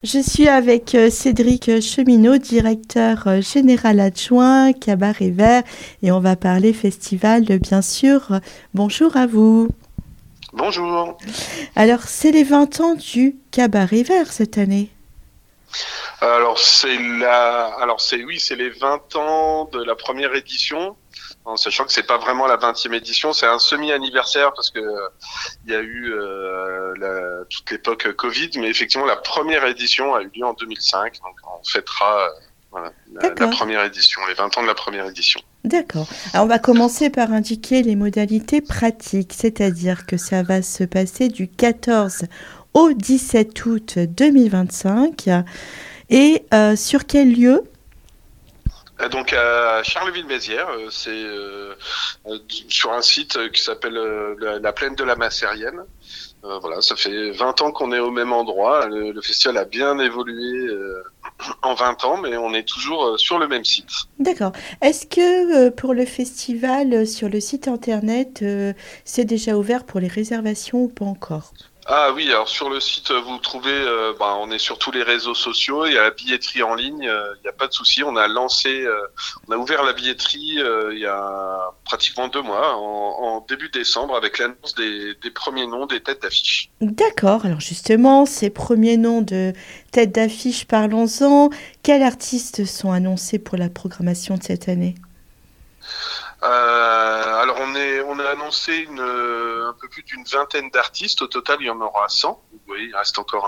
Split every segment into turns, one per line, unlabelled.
Je suis avec Cédric Cheminot, directeur général adjoint Cabaret Vert, et on va parler festival, bien sûr. Bonjour à vous.
Bonjour.
Alors, c'est les 20 ans du Cabaret Vert cette année.
C'est les 20 ans de la première édition, en sachant que c'est pas vraiment la 20e édition, c'est un semi-anniversaire parce que il y a eu toute l'époque Covid, mais effectivement la première édition a eu lieu en 2005, donc on fêtera la
D'accord,
première édition, les 20 ans de la première édition.
d'accord. Alors, on va commencer par indiquer les modalités pratiques, c'est-à-dire que ça va se passer du 14 au 17 août 2025. Et sur quel lieu?
Donc à Charleville-Mézières, sur un site qui s'appelle la plaine de la Macérienne. Voilà, ça fait 20 ans qu'on est au même endroit. Le festival a bien évolué en 20 ans, mais on est toujours sur le même site.
D'accord. Est-ce que pour le festival, sur le site internet, c'est déjà ouvert pour les réservations ou pas encore?
Ah oui, alors sur le site, vous trouvez, on est sur tous les réseaux sociaux, il y a la billetterie en ligne, il n'y a pas de souci. On a ouvert la billetterie il y a pratiquement 2 mois, en début décembre, avec l'annonce des premiers noms des têtes d'affiche.
D'accord. Alors justement, ces premiers noms de tête d'affiche, parlons-en. Quels artistes sont annoncés pour la programmation de cette année?
On a annoncé un peu plus d'une vingtaine d'artistes. Au total, il y en aura 100. Vous voyez, il reste encore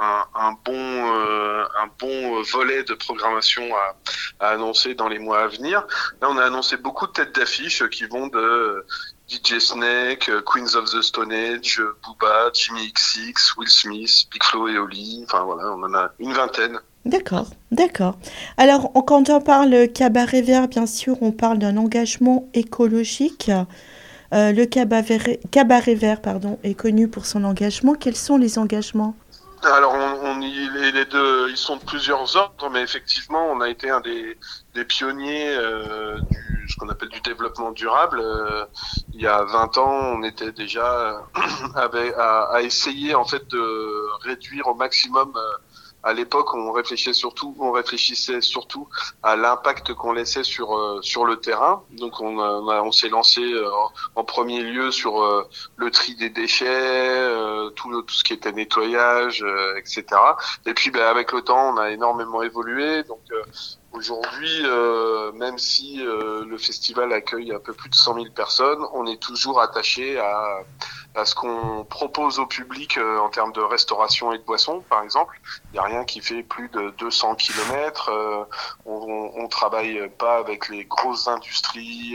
un bon volet de programmation à annoncer dans les mois à venir. Là, on a annoncé beaucoup de têtes d'affiche qui vont de DJ Snake, Queens of the Stone Age, Booba, Jimmy XX, Will Smith, Big Flo et Oli. Enfin voilà, on en a une vingtaine.
D'accord, d'accord. Alors, quand on parle cabaret vert, bien sûr, on parle d'un engagement écologique. Le cabaret vert, pardon, est connu pour son engagement. Quels sont les engagements?
Alors, les deux, ils sont de plusieurs ordres, mais effectivement, on a été un des pionniers ce qu'on appelle du développement durable. Il y a 20 ans, on était déjà à essayer en fait de réduire au maximum. À l'époque, on réfléchissait surtout à l'impact qu'on laissait sur le terrain. Donc, on s'est lancé en premier lieu sur le tri des déchets, tout ce qui était nettoyage, etc. Et puis, avec le temps, on a énormément évolué. Donc, aujourd'hui, même si le festival accueille un peu plus de 100 000 personnes, on est toujours attaché à ce qu'on propose au public en termes de restauration et de boissons, par exemple. Il n'y a rien qui fait plus de 200 kilomètres. On travaille pas avec les grosses industries.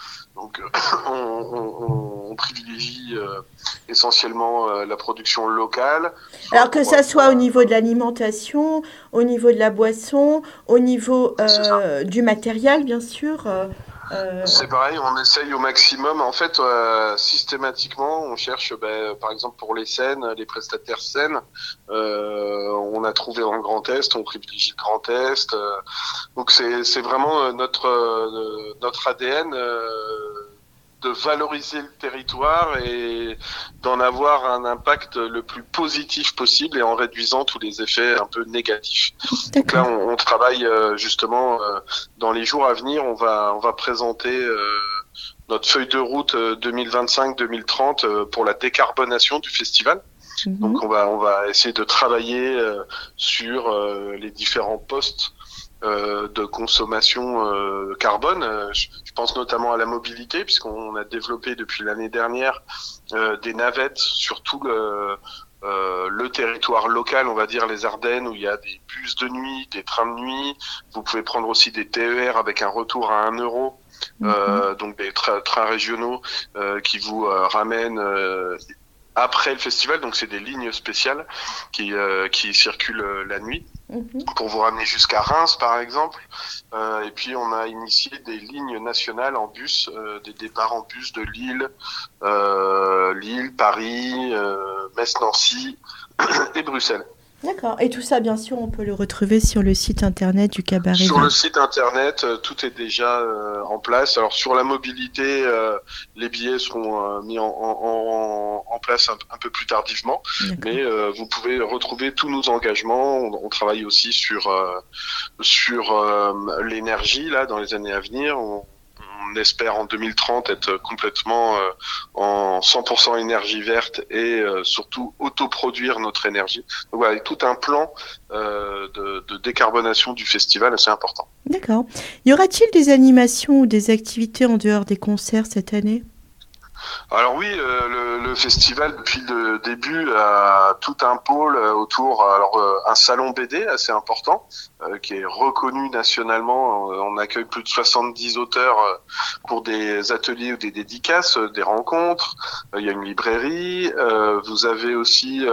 On privilégie essentiellement la production locale.
Alors que ça soit au niveau de l'alimentation, au niveau de la boisson, au niveau
C'est ça.
du matériel, bien sûr.
C'est pareil, on essaye au maximum. En fait, systématiquement, on cherche, par exemple, pour les scènes, les prestataires scènes, on a trouvé en Grand Est, on privilégie le Grand Est. Donc c'est vraiment notre ADN de valoriser le territoire et d'en avoir un impact le plus positif possible et en réduisant tous les effets un peu négatifs. Donc là,
D'accord.
on travaille justement dans les jours à venir. On va présenter notre feuille de route 2025-2030 pour la décarbonation du festival.
Mhm.
Donc on va essayer de travailler sur les différents postes de consommation carbone. Je pense notamment à la mobilité, puisqu'on a développé depuis l'année dernière des navettes sur tout le territoire local, on va dire les Ardennes, où il y a des bus de nuit, des trains de nuit. Vous pouvez prendre aussi des TER avec un retour à 1 euro.
Mhm.
Donc des trains régionaux qui vous ramènent après le festival. Donc c'est des lignes spéciales qui circulent la nuit
Mhm.
pour vous ramener jusqu'à Reims, par exemple. Et puis, on a initié des lignes nationales en bus, des départs en bus de Lille, Paris, Metz-Nancy et Bruxelles.
D'accord. Et tout ça, bien sûr, on peut le retrouver sur le site internet du Cabaret
Sur le
Vert.
site internet, tout est déjà en place. Alors sur la mobilité, les billets seront mis en place un peu plus tardivement,
D'accord.
mais vous pouvez retrouver tous nos engagements. On travaille aussi sur l'énergie là dans les années à venir. On espère en 2030 être complètement en 100% énergie verte et surtout autoproduire notre énergie. Donc voilà, tout un plan de décarbonation du festival assez important.
D'accord. Y aura-t-il des animations ou des activités en dehors des concerts cette année?
Alors oui, le festival depuis le début a tout un pôle autour, alors un salon BD assez important qui est reconnu nationalement. On accueille plus de 70 auteurs pour des ateliers ou des dédicaces, des rencontres. Il y a une librairie. Vous avez aussi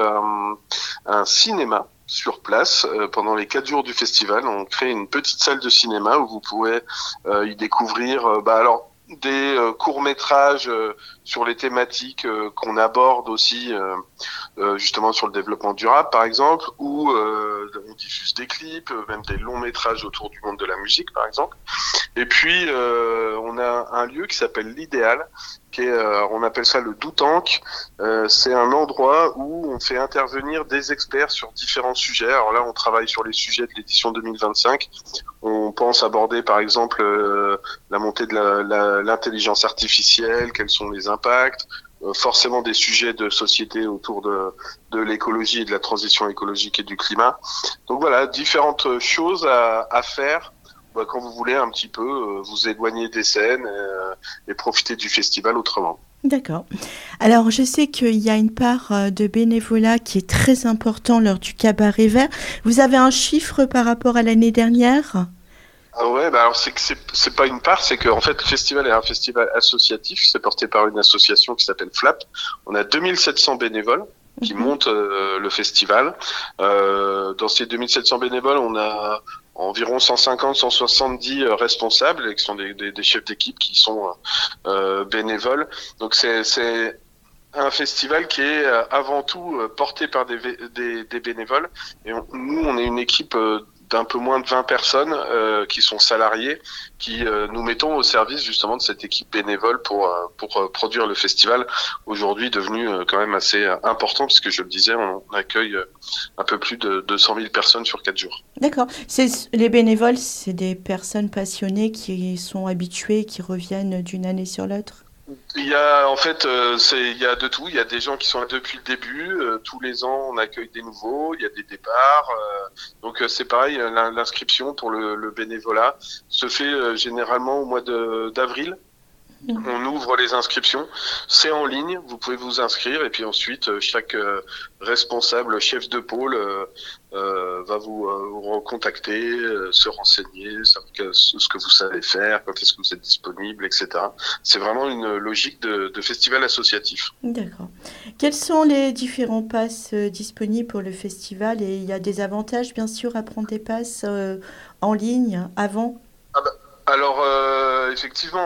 un cinéma sur place pendant les 4 jours du festival. On crée une petite salle de cinéma où vous pouvez y découvrir. Alors des courts-métrages sur les thématiques qu'on aborde aussi justement sur le développement durable par exemple, ou on diffuse des clips, même des longs-métrages autour du monde de la musique par exemple. Et puis on a un lieu qui s'appelle l'Idéal, qui est, on appelle ça le Do Tank. C'est un endroit où on fait intervenir des experts sur différents sujets. Alors là, on travaille sur les sujets de l'édition 2025. On pense aborder par exemple la montée de l'intelligence artificielle, quels sont les impacts, forcément des sujets de société autour de l'écologie et de la transition écologique et du climat. Donc voilà, différentes choses à faire quand vous voulez un petit peu vous éloigner des scènes et profiter du festival autrement.
D'accord. Alors, je sais qu'il y a une part de bénévolat qui est très important lors du Cabaret Vert. Vous avez un chiffre par rapport à l'année dernière?
Ah ouais, bah alors c'est que c'est pas une part, c'est que en fait le festival est un festival associatif, c'est porté par une association qui s'appelle FLAP. On a 2700 bénévoles qui
Mhm.
montent le festival. Dans ces 2700 bénévoles, on a environ 150, 170 responsables, qui sont des chefs d'équipe qui sont bénévoles. Donc c'est un festival qui est avant tout porté par des bénévoles. Et nous, on est une équipe d'un peu moins de 20 personnes qui sont salariées, qui nous mettons au service justement de cette équipe bénévole pour produire le festival, aujourd'hui devenu quand même assez important, puisque je le disais, on accueille un peu plus de 200 000 personnes sur 4 jours.
D'accord. Les bénévoles, c'est des personnes passionnées qui sont habituées, qui reviennent d'une année sur l'autre.
Il y a en fait, il y a de tout. Il y a des gens qui sont là depuis le début. Tous les ans, on accueille des nouveaux. Il y a des départs. Donc c'est pareil. L'inscription pour le bénévolat se fait généralement au mois d'avril.
Mhm.
On ouvre les inscriptions, c'est en ligne, vous pouvez vous inscrire et puis ensuite chaque responsable, chef de pôle va vous recontacter, se renseigner, savoir ce que vous savez faire, quand est-ce que vous êtes disponible, etc. C'est vraiment une logique de festival associatif.
D'accord. Quels sont les différents passes disponibles pour le festival? Et il y a des avantages, bien sûr, à prendre des passes en ligne avant?
Ah bah, alors effectivement,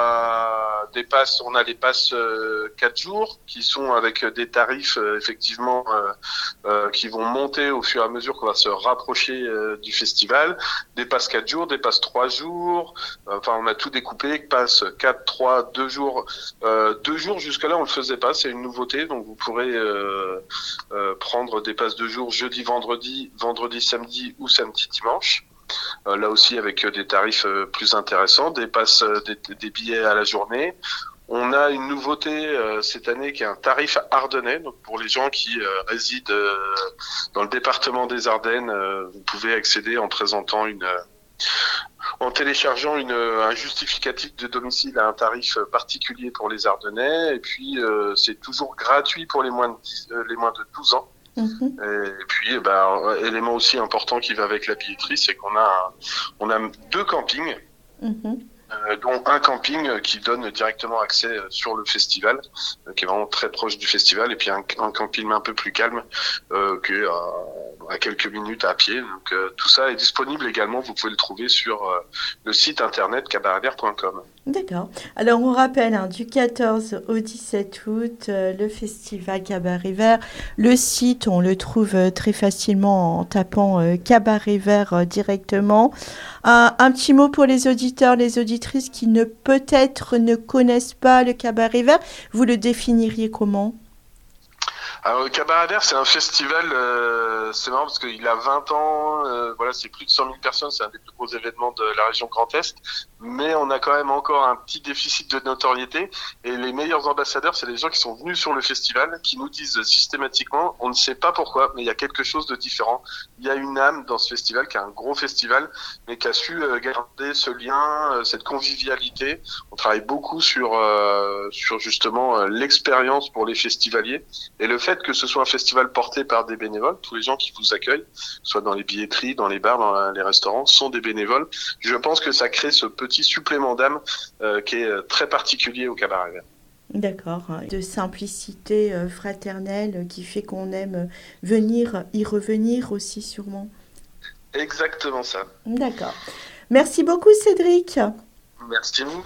on a des passes 4 jours qui sont avec des tarifs effectivement qui vont monter au fur et à mesure qu'on va se rapprocher du festival. Des passes 4 jours, des passes 3 jours. Enfin, on a tout découpé. Passe 4, 3, 2 jours. 2 jours jusque-là, on le faisait pas. C'est une nouveauté. Donc vous pourrez prendre des passes 2 jours jeudi, vendredi, vendredi, samedi ou samedi, dimanche. Là aussi avec des tarifs plus intéressants, des billets à la journée. On a une nouveauté cette année qui est un tarif ardennais. Donc pour les gens qui résident dans le département des Ardennes, vous pouvez accéder en présentant en téléchargeant un justificatif de domicile à un tarif particulier pour les Ardennais. Et puis c'est toujours gratuit pour les moins de 12 ans.
Mhm.
Et puis, élément aussi important qui va avec la billetterie, c'est on a 2 campings
Mhm.
dont un camping qui donne directement accès sur le festival, qui est vraiment très proche du festival, et puis un camping un peu plus calme, qui est à quelques minutes à pied. Donc tout ça est disponible également, vous pouvez le trouver sur le site internet cabaretvert.com.
D'accord. Alors, on rappelle, hein, du 14 au 17 août, le festival Cabaret Vert. Le site, on le trouve très facilement en tapant Cabaret Vert directement. Un petit mot pour les auditeurs, les auditrices qui peut-être ne connaissent pas le Cabaret Vert. Vous le définiriez comment?
Alors, le Cabaret Vert, c'est un festival, c'est marrant parce qu'il a 20 ans, voilà, c'est plus de 100 000 personnes, c'est un des plus gros événements de la région Grand Est, mais on a quand même encore un petit déficit de notoriété, et les meilleurs ambassadeurs, c'est les gens qui sont venus sur le festival, qui nous disent systématiquement, on ne sait pas pourquoi, mais il y a quelque chose de différent. Il y a une âme dans ce festival, qui est un gros festival, mais qui a su garder ce lien, cette convivialité. On travaille beaucoup sur justement l'expérience pour les festivaliers, et le fait que ce soit un festival porté par des bénévoles, tous les gens qui vous accueillent, soit dans les billetteries, dans les bars, dans les restaurants, sont des bénévoles. Je pense que ça crée ce petit supplément d'âme qui est très particulier au Cabaret Vert.
D'accord. De simplicité fraternelle qui fait qu'on aime venir, y revenir aussi sûrement.
Exactement ça.
D'accord. Merci beaucoup, Cédric.
Merci.